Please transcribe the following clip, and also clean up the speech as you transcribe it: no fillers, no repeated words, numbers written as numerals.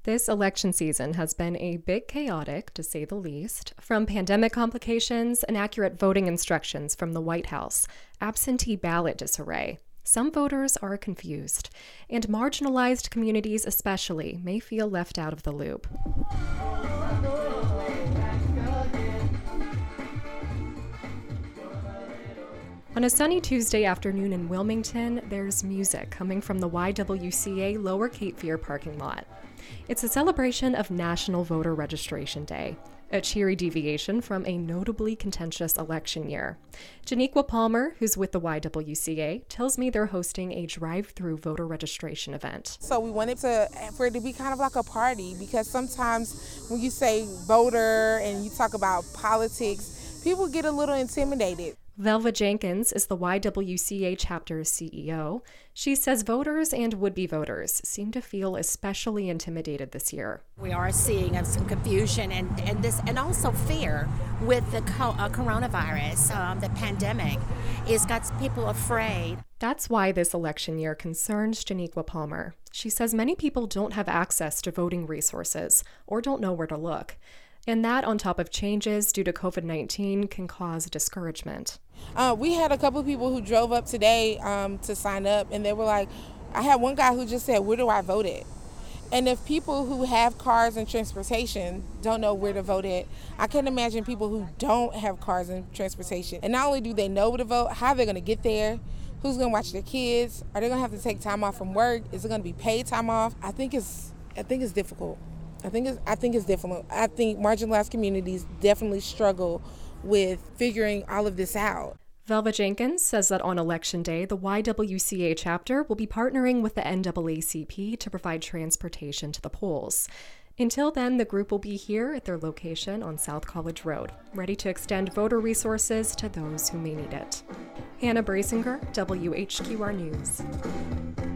This election season has been a bit chaotic, to say the least. From pandemic complications, inaccurate voting instructions from the White House, absentee ballot disarray. Some voters are confused, and marginalized communities especially may feel left out of the loop. On a sunny Tuesday afternoon in Wilmington, there's music coming from the YWCA Lower Cape Fear parking lot. It's a celebration of National Voter Registration Day, a cheery deviation from a notably contentious election year. Janiqua Palmer, who's with the YWCA, tells me they're hosting a drive-through voter registration event. So we wanted for it to be kind of like a party, because sometimes when you say voter and you talk about politics, people get a little intimidated. Velva Jenkins is the YWCA chapter's CEO. She says voters and would-be voters seem to feel especially intimidated this year. We are seeing some confusion and also fear with the coronavirus. The pandemic has got people afraid. That's why this election year concerns Janiqua Palmer. She says many people don't have access to voting resources or don't know where to look. And that, on top of changes due to COVID-19, can cause discouragement. We had a couple of people who drove up today to sign up, and they were like, I had one guy who just said, where do I vote at? And if people who have cars and transportation don't know where to vote at, I can imagine people who don't have cars and transportation. And not only do they know where to vote, how they're going to get there, who's going to watch their kids, are they going to have to take time off from work, is it going to be paid time off? I think it's difficult. I think it's difficult. I think marginalized communities definitely struggle with figuring all of this out. Velva Jenkins says that on Election Day, the YWCA chapter will be partnering with the NAACP to provide transportation to the polls. Until then, the group will be here at their location on South College Road, ready to extend voter resources to those who may need it. Hannah Brasinger, WHQR News.